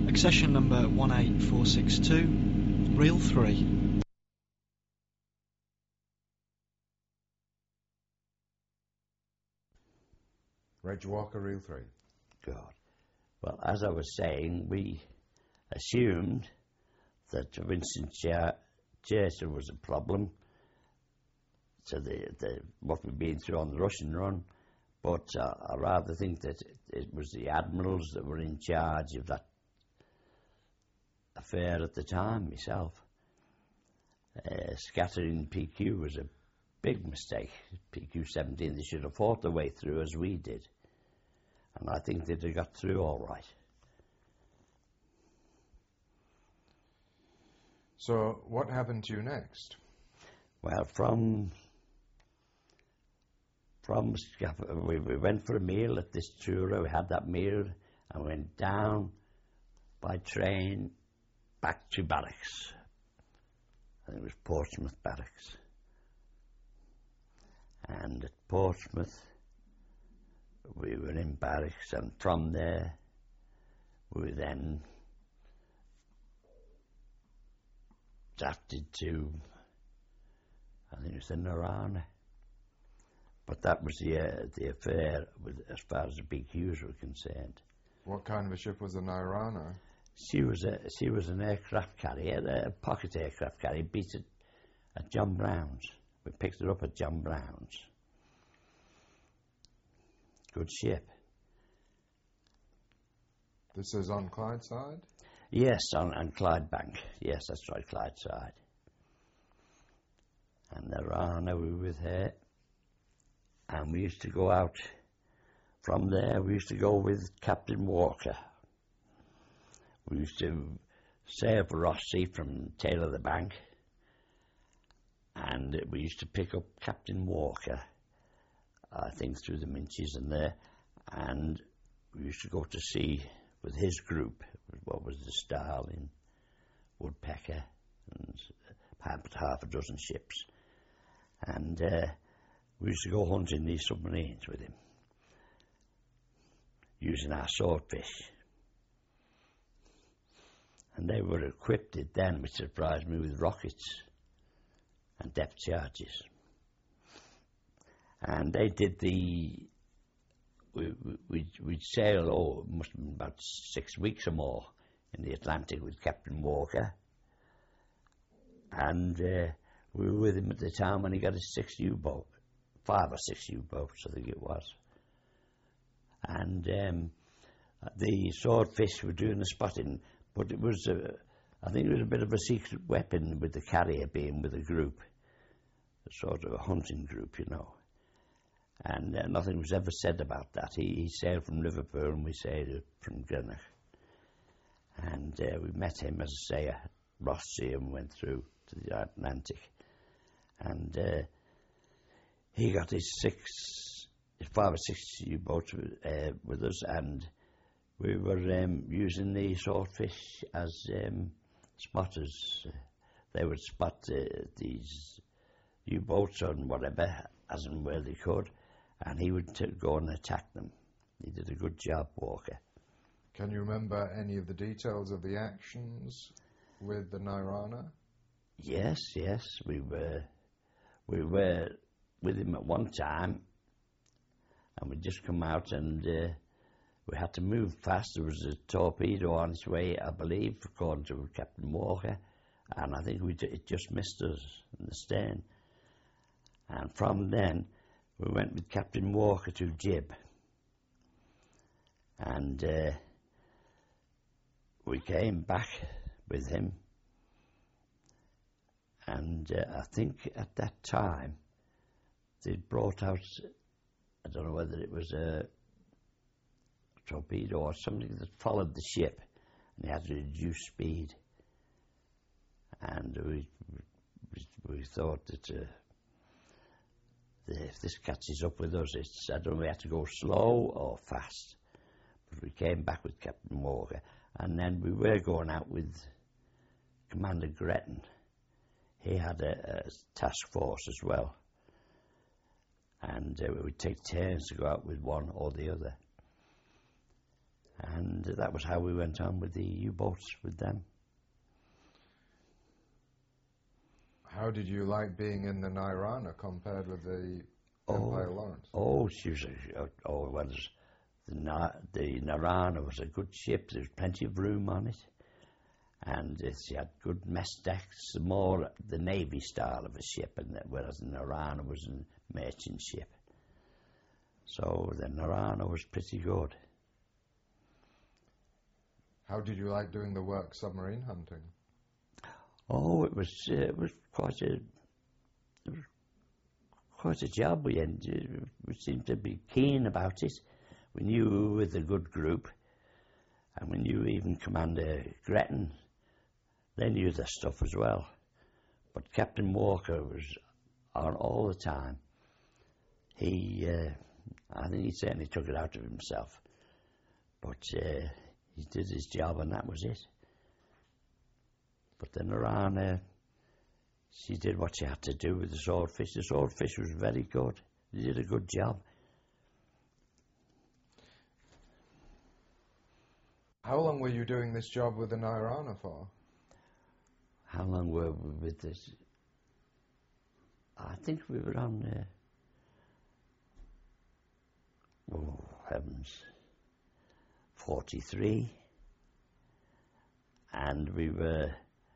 Accession number 18462, reel 3. Reg Walker, reel 3. Good. Well, as I was saying, we assumed that Vincent chaser was a problem to what we've been through on the Russian run, but I rather think that it was the admirals that were in charge of that affair at the time, myself. Scattering PQ was a big mistake. PQ-17, they should have fought their way through as we did, and I think that they got through all right. So what happened to you next? Well, we went for a meal at this Truro. We had that meal and went down by train back to barracks. I think it was Portsmouth Barracks. And at Portsmouth, we were in barracks, and from there, we then drafted to, I think it was the Narana. But that was the affair as far as the PQs were concerned. What kind of a ship was the Narana? She was an aircraft carrier, a pocket aircraft carrier, beat it at John Brown's. We picked her up at John Brown's. Good ship. This is on Clydeside? Yes, on Clydebank. Yes, that's right, Clydeside. And Narana, we were with her. And we used to go out from there. We used to go with Captain Walker. We used to sail for Ross Sea from Tail of the Bank, and we used to pick up Captain Walker, I think, through the Minches and there, and we used to go to sea with his group, what was the Starling, Woodpecker, and half a dozen ships, and we used to go hunting these submarines with him, using our swordfish. And they were equipped then, which surprised me, with rockets and depth charges. And they did we'd sail, must have been about 6 weeks or more in the Atlantic with Captain Walker. And we were with him at the time when he got his 6 U-boat, 5 or 6 U-boats, I think it was. And the swordfish were doing the spotting, but it was, I think it was a bit of a secret weapon with the carrier being with a group, a sort of a hunting group, you know. And nothing was ever said about that. He sailed from Liverpool and we sailed from Greenock. And we met him, as I say, at Ross Sea, and went through to the Atlantic. And he got his 5 or 6 U-boats with us, and we were using the swordfish as spotters. They would spot these U-boats and whatever, as and where they could, and he would go and attack them. He did a good job, Walker. Can you remember any of the details of the actions with the Narana? Yes. We were with him at one time, and we'd just come out, and we had to move fast. There was a torpedo on its way, I believe, according to Captain Walker, and I think it just missed us in the stern. And from then, we went with Captain Walker to Gib, and we came back with him, and I think at that time they'd brought out, I don't know whether it was a torpedo or something that followed the ship, and they had to reduce speed, and we thought that if this catches up with us, I don't know, we had to go slow or fast. But we came back with Captain Walker, and then we were going out with Commander Gretton. He had a task force as well, and we'd take turns to go out with one or the other. And that was how we went on with the U-boats with them. How did you like being in the Nirana compared with the Empire Lawrence? Oh, she was the Narana was a good ship. There was plenty of room on it, and she had good mess decks, more the Navy style of a ship, whereas the Narana was a merchant ship. So the Narana was pretty good. How did you like doing the work submarine hunting? Oh, it was quite a job. We seemed to be keen about it. We knew we were with a good group, and we knew even Commander Gretton. They knew their stuff as well. But Captain Walker was on all the time. I think he certainly took it out of himself. But he did his job, and that was it. But the Narana, she did what she had to do with the Swordfish. The Swordfish was very good. They did a good job. How long were you doing this job with the Nirana for? How long were we with this? I think we were on, oh heavens, 43. And we were,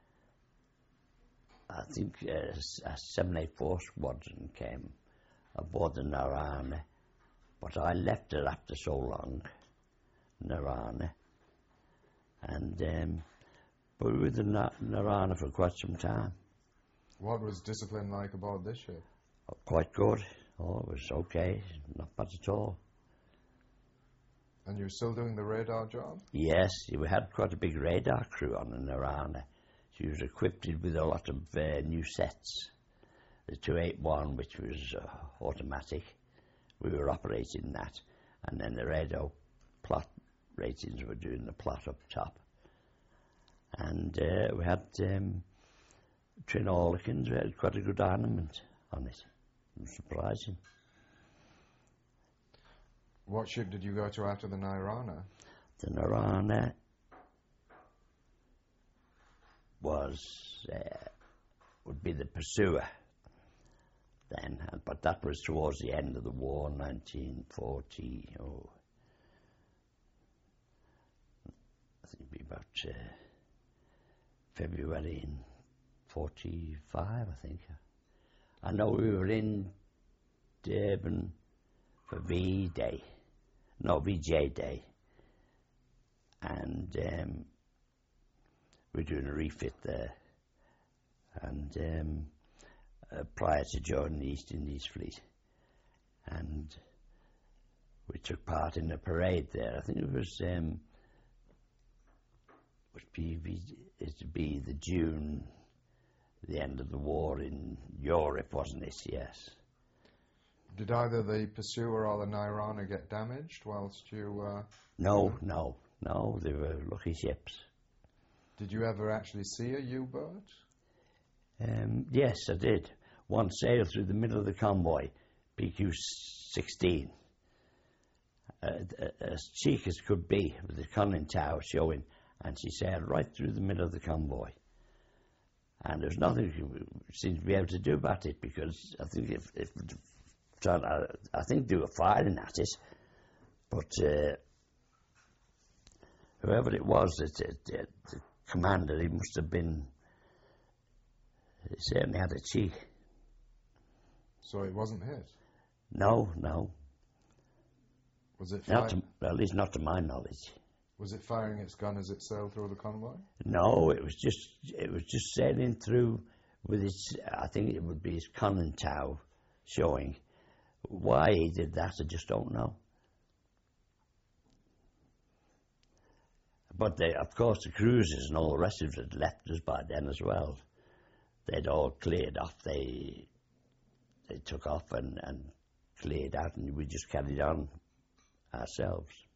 I think, a 784 squadron came aboard the Narana, but I left her after so long, Narana, and but we were with the Narana for quite some time. What was discipline like aboard this ship? Oh, quite good. Oh, it was okay, not bad at all. And you're still doing the radar job? Yes, we had quite a big radar crew on the Narana. She was equipped with a lot of new sets. The 281, which was automatic, we were operating that, and then the radio plot ratings were doing the plot up top. And we had Trin Orlikins. We had quite a good armament on it. It was surprising. What ship did you go to after the Nirana? The Narana would be the Pursuer then, but that was towards the end of the war, 1940. I think it'd be about February in 45, I think. I know we were in Durban for VJ Day, and we're doing a refit there, and prior to joining the East Indies Fleet, and we took part in a parade there. I think it was to be the June, the end of the war in Europe, wasn't it? Yes. Did either the Pursuer or the Nirana get damaged whilst you... No, they were lucky ships. Did you ever actually see a U-boat? Yes, I did. One sailed through the middle of the convoy, PQ-16, as cheek as could be, with the conning tower showing, and she sailed right through the middle of the convoy. And there's nothing she seemed to be able to do about it, because I think I think they were firing at it, but whoever it was, the commander, he must have been, he certainly had a cheek. So it wasn't hit? No. Was it at least not to my knowledge. Was it firing its gun as it sailed through the convoy? No, it was just sailing through with its, I think it would be its conning tower showing. Why he did that, I just don't know. But of course, the cruisers and all the rest of it had left us by then as well. They'd all cleared off. They took off and cleared out, and we just carried on ourselves.